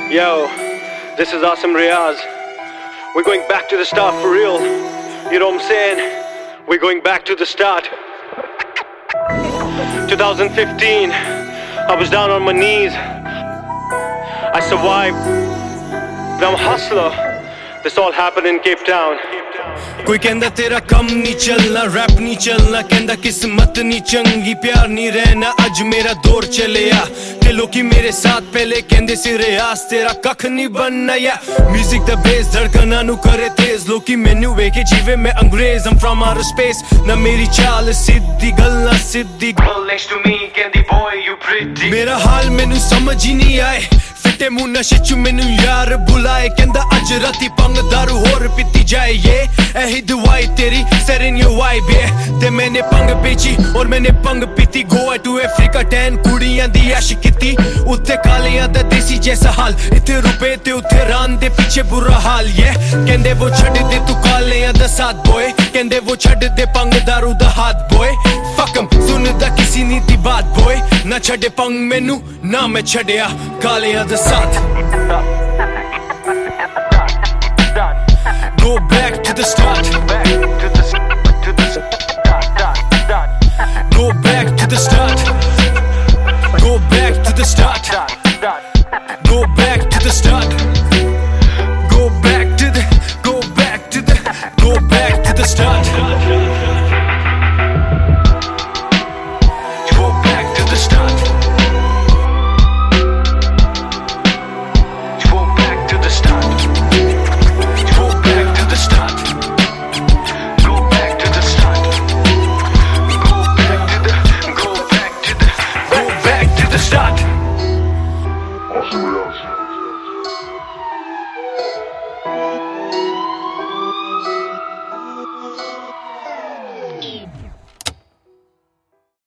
Yo, this is Asim Riaz. We're going back to the start for real. You know what I'm saying? We're going back to the start. 2015, I was down on my knees. I survived. I'm a hustler. This all happened in Cape Town. कोई कहंदा तेरा कम नहीं चलना, rap नहीं चलना, कहंदा किस्मत नहीं चंगी, प्यार नहीं रहना, अज मेरा दौर चलिया ते लोकी मेरे साथ पहले कहंदे सी रियाज तेरा कख नहीं बनना या म्यूजिक दा बेस धड़कना नु करे तेज लोकी मैनू वेखे जीवे मैं अंग्रेज I'm from outer space ना मेरी चाल सिद्धी गल्ला सिद्धी girl next to me कहंदी boy you pretty मेरा हाल मैनू समझ ही नहीं आए फिटे मुंह नशे च मैनू यार बुलाए कहंदा अज राती पंग दारू होर पीती जाए ये ऐही दवाई तेरी set in your vibe yeah ते मैंने पंग बेची और मैंने पंग पीती गोवा टू अफ्रीका 10 कुड़ियां दी ऐश कीती उत्थे कालियां दा देसी जैसा हाल इत्थे रुपए ते उत्थे रान दे पीछे बुरा हाल ये कहंदे वो छड्ड दे तू कालियां दा साथ बॉय कहंदे वो छड्ड दे पंग दारू दा हाथ बॉय fuck 'em सुनदा किसी नी दी बात बॉय ना छड्डे पंग मैनू ना मैं छड्डिया कालियां दा साथ Go back to the start. Go back to the start. Go back to the start.